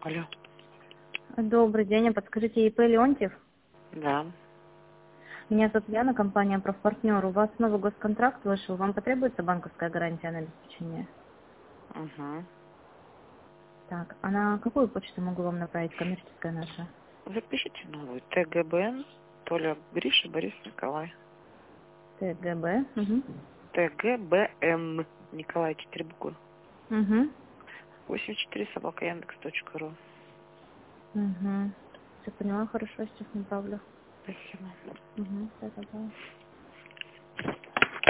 Алло. Добрый день, подскажите, ИП Леонтьев? Да. Меня зовут Яна, компания «Профпартнер». У вас новый госконтракт вышел, вам потребуется банковская гарантия на обеспечение? Угу. Так, а на какую почту могу вам направить, коммерческая наша? Запишите новую. ТГБН, Толя Гриша, Борис Николай. ТГБ. Угу. ТГБН, Николай, 4 буквы. Угу. 84@яндекс.ру. Угу. Все поняла, хорошо, сейчас направлю. Спасибо. Угу, да.